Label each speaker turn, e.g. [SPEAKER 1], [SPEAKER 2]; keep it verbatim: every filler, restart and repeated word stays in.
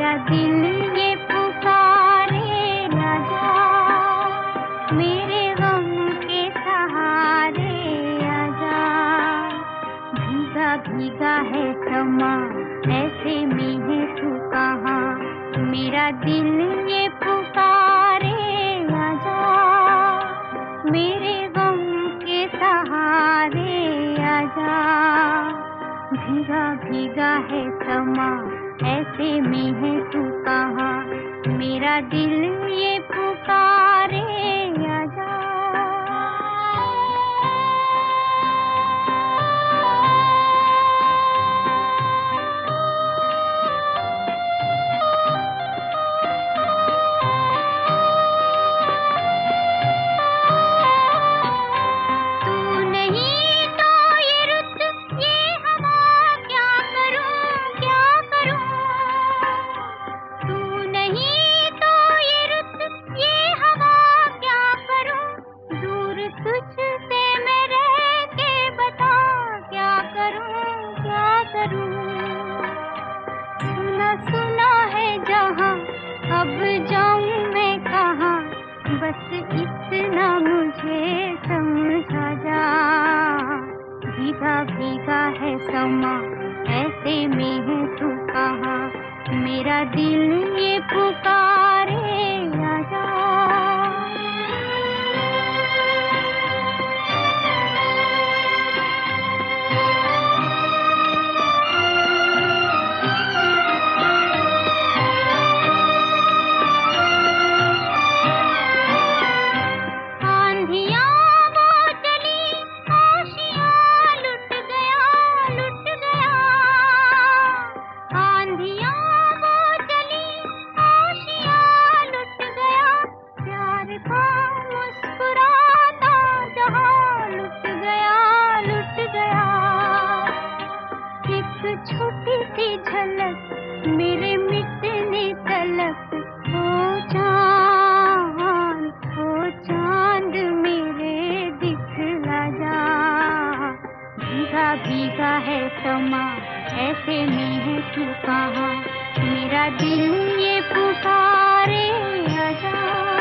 [SPEAKER 1] मेरा दिल ये पुकारे आजा, मेरे गम के सहारे आजा। भीगा भीगा है समा, ऐसे में है तू कहाँ, मेरा दिल ये पुकारे आजा, मेरे गम के सहारे आजा। भीगा भीगा है समा, ऐसे में है तू कहाँ, मेरा दिल ये पुकारे आजा। तुझसे मैं रह के बता क्या करूं क्या करूं। सुना सुना है जहां, अब जाऊं मैं कहां, बस इतना मुझे समझा जा। भीगा भीगा है समा, ऐसे में है तू कहाँ, मेरा दिल ये पुकारे आजा। छोटी सी झलक मेरे मिटने तलक, ओ चांद ओ चांद मेरे दिखला जा। भीगा भीगा है समा, ऐसे में है तू कहाँ, मेरा दिल ये पुकारे आजा।